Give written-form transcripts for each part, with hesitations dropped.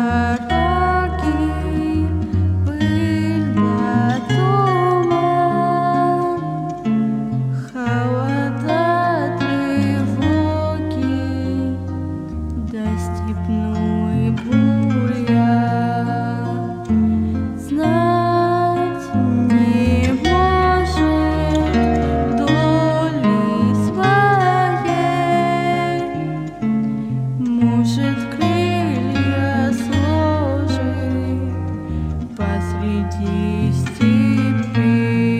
Посреди степи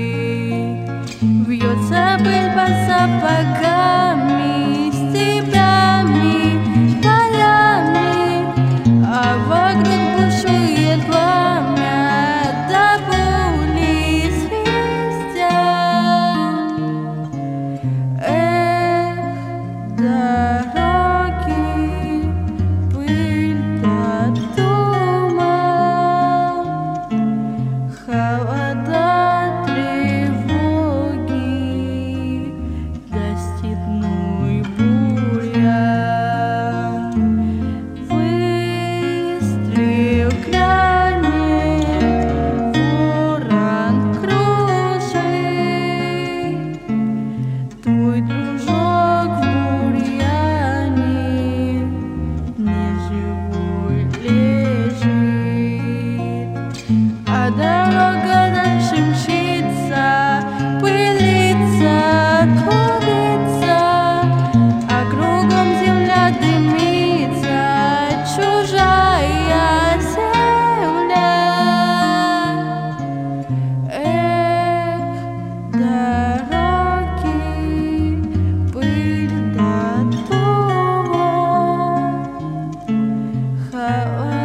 вьется пыль под сапогами, степями, полями, а вокруг бушует пламя, до боли свистят. Эх, дороги, пыль да туман, холода, тревоги, да степной бурян. Выстрел грянет, ворон кружит, твой дружок в бурьяне неживой лежит, а дорога дальше мчится, пылится, клубится, а кругом земля дымится, чужая земля. Эх, дороги, пыль да туман, холода.